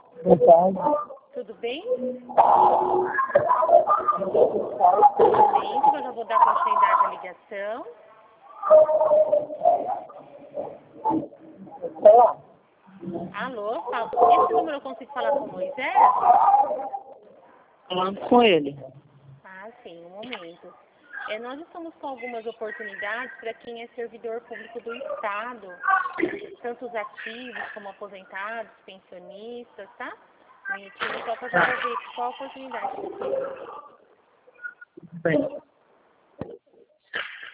Boa tarde. Tudo bem? Eu já vou dar continuidade à ligação. Olá. Alô? Esse número eu consigo falar com o Moisés? Falando com ele. Ah, sim, um momento. Nós estamos com algumas oportunidades para quem é servidor público do Estado, tanto os ativos como aposentados, pensionistas, tá? Um minutinho só para saber qual a oportunidade que você tem. Bem.